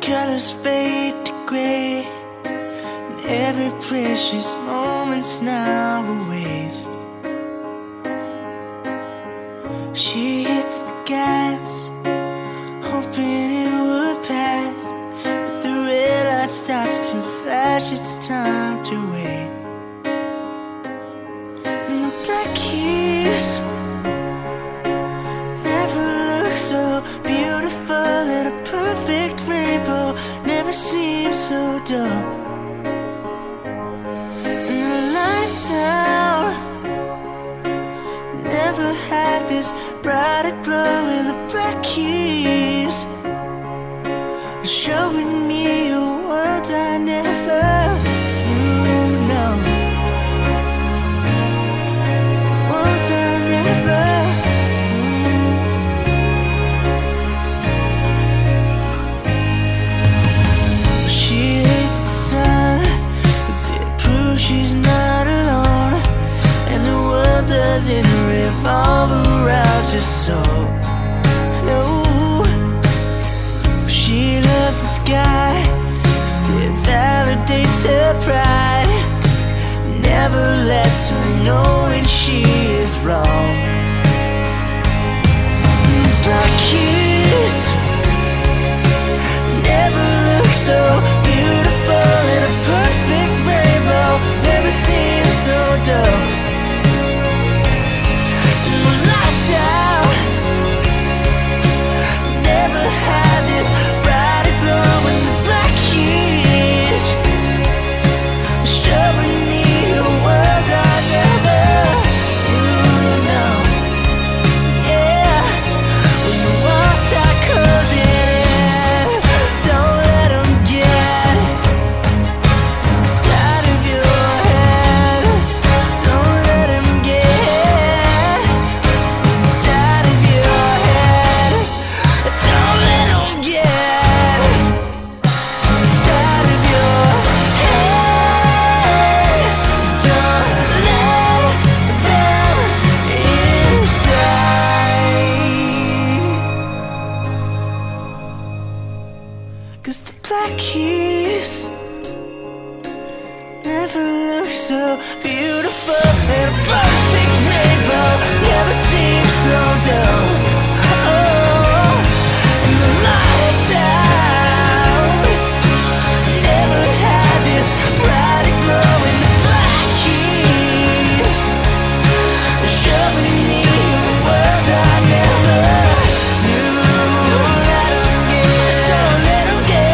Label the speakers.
Speaker 1: colors fade to gray, and every precious moment's now a waste. She hits the gas, hoping it would pass, but the red light starts to flash. It's time to wait. And the black keys never look so beautiful, and a perfect rainbow never seems so dull. And the lights out never had this brighter glow, and the black keys are showing me a world I never knew. No, world I never knew. She hates the sun 'cause it proves she's not alone, and the world doesn't revolve around her soul. No, she loves the sky 'cause it validates her pride, never lets her know when she is wrong. Black keys never look so beautiful, and a perfect rainbow never seems so dull. Lights out never had this brighter glow, and the black keys are showing me a world I never knew. No, yeah, when the walls start closing in, don't let them get inside of your head. Don't let them get inside of your head. Don't let them get inside of your head. Don't let them inside. 'Cause the black keys never look so beautiful, and a perfect rainbow never seems so dull.